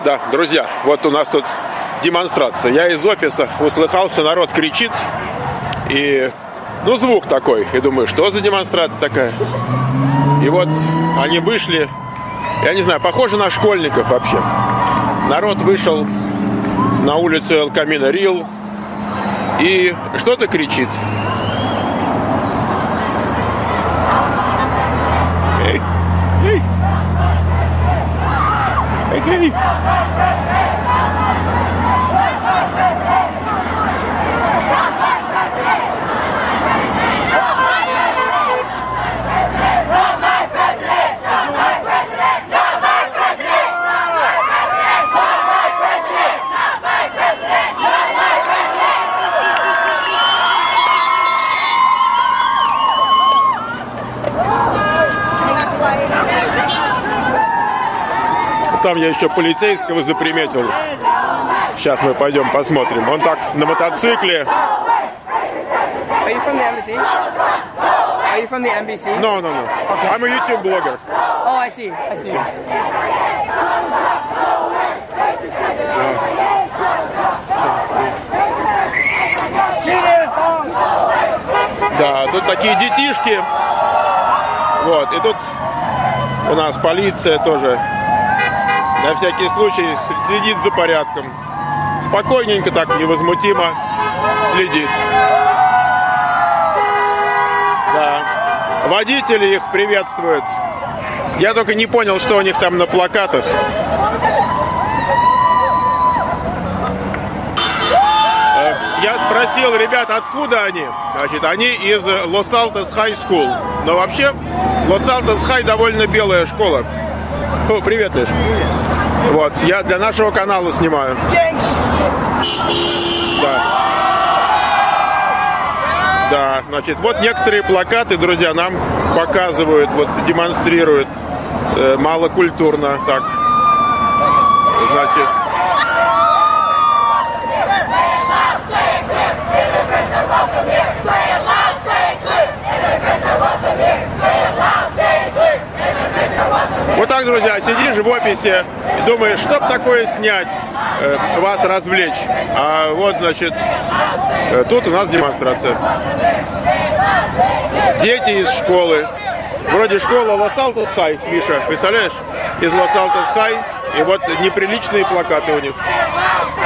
Да, друзья, вот у нас тут демонстрация. Я из офиса услыхал, что народ кричит. И, ну, звук такой. И думаю, что за демонстрация такая? И вот они вышли. Я не знаю, похоже на школьников вообще. Народ вышел на улицу Эл Камино Рил и что-то кричит. Эй, эй, эй, эй. Там я еще полицейского заприметил. Сейчас мы пойдем посмотрим. Он так на мотоцикле. Are you from the embassy? Are you from the embassy? No. Okay. I'm a YouTube blogger. Oh, I see. Да, тут такие детишки. Вот, и тут у нас полиция тоже на всякий случай следит за порядком. Спокойненько так, невозмутимо следит. Да. Водители их приветствуют. Я только не понял, что у них там на плакатах. Я спросил ребят, откуда они. Значит, они из Los Altos High School. Но вообще, Los Altos High довольно белая школа. О, привет, Миш. Вот, я для нашего канала снимаю. Да, значит, вот некоторые плакаты, друзья, нам показывают, вот демонстрируют малокультурно, так. Значит, вот так, друзья, сидишь в офисе и думаешь, что б такое снять, вас развлечь. А вот, значит, тут у нас демонстрация. Дети из школы. Вроде школа Los Altos High, Миша, представляешь? Из Los Altos High. И вот неприличные плакаты у них.